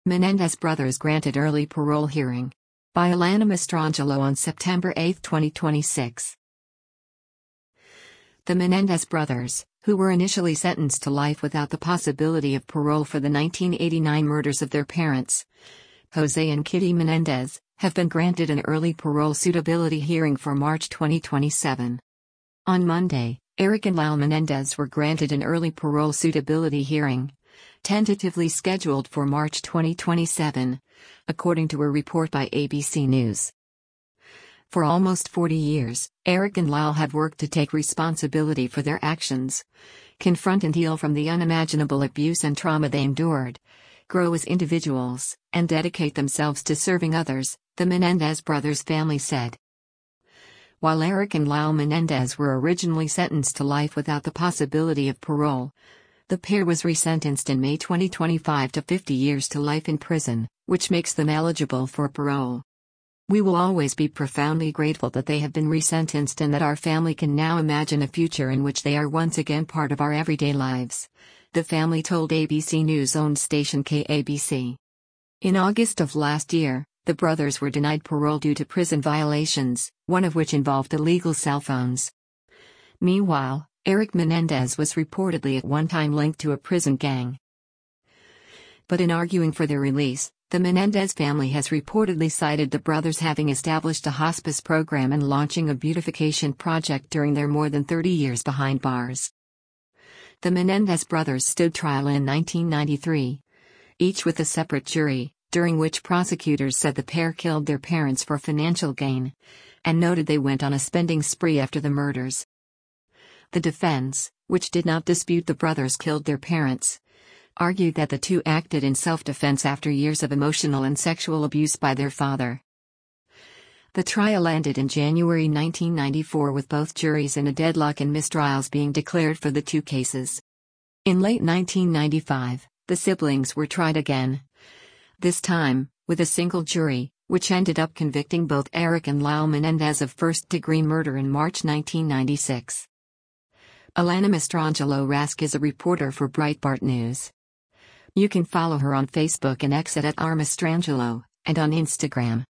Menendez brothers granted early parole hearing. By Alana Mastrangelo on September 8, 2026. The Menendez brothers, who were initially sentenced to life without the possibility of parole for the 1989 murders of their parents, Jose and Kitty Menendez, have been granted an early parole suitability hearing for March 2027. On Monday, Eric and Lyle Menendez were granted an early parole suitability hearing, tentatively scheduled for March 2027, according to a report by ABC News. For almost 40 years, Eric and Lyle had worked to take responsibility for their actions, confront and heal from the unimaginable abuse and trauma they endured, grow as individuals, and dedicate themselves to serving others, the Menendez brothers' family said. While Eric and Lyle Menendez were originally sentenced to life without the possibility of parole, the pair was resentenced in May 2025 to 50 years to life in prison, which makes them eligible for parole. We will always be profoundly grateful that they have been resentenced and that our family can now imagine a future in which they are once again part of our everyday lives, the family told ABC News-owned station KABC. In August of last year, the brothers were denied parole due to prison violations, one of which involved illegal cell phones. Meanwhile, Eric Menendez was reportedly at one time linked to a prison gang. But in arguing for their release, the Menendez family has reportedly cited the brothers having established a hospice program and launching a beautification project during their more than 30 years behind bars. The Menendez brothers stood trial in 1993, each with a separate jury, during which prosecutors said the pair killed their parents for financial gain, and noted they went on a spending spree after the murders. The defense, which did not dispute the brothers killed their parents, argued that the two acted in self-defense after years of emotional and sexual abuse by their father. The trial ended in January 1994 with both juries in a deadlock and mistrials being declared for the two cases. In late 1995, the siblings were tried again. This time, with a single jury, which ended up convicting both Eric and Lyle Menendez of first-degree murder in March 1996. Alana Mastrangelo Rask is a reporter for Breitbart News. You can follow her on Facebook and X at @rmastrangelo, and on Instagram.